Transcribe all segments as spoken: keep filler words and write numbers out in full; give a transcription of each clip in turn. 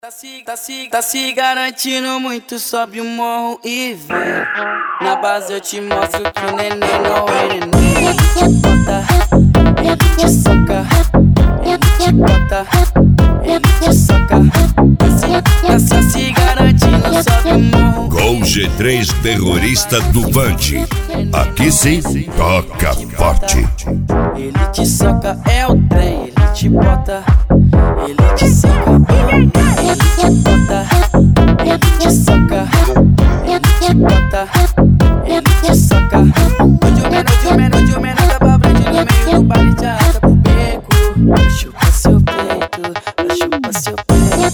Tá se, tá, se, tá se garantindo muito, sobe o morro e vem. Na base eu te mostro que o neném não é neném. Ele te bota, ele te soca, ele te bota, ele te soca. Tá se, tá se garantindo, sobe o morro. Gol G três terrorista do Band. Aqui sim, toca forte. Ele te soca, é o trem, ele te bota, ele te soca. Ele te bota, ele te soca, ele te bota, ele te soca. Onde o menor, onde o menor, onde o menor da frente no meio do baile te arrasta pro beco. Pra chupar seu peito, pra chupar seu peito,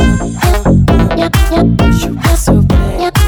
pra chupar seu peito,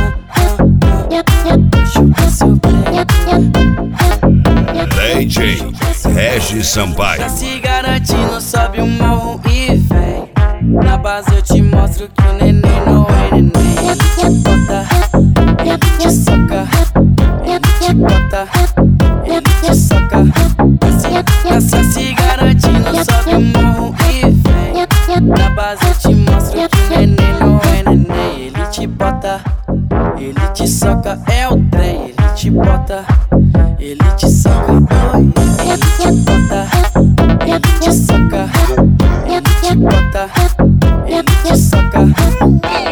pra chupar seu peito. D J Regis Sampaio. Tá se garantindo, sobe o morro e vem. Na base eu te mostro que o neném não é neném. Ele te bota, ele te soca, ele te bota, ele te soca. Tá se, tá se garantindo, sobe o morro e vem. Na base eu te mostro que o neném não é neném. Ele te bota, ele te soca, é o trem. Ele te bota, ele te soca, oi. Ele te bota, ele te soca, ele te bota, ele te soca.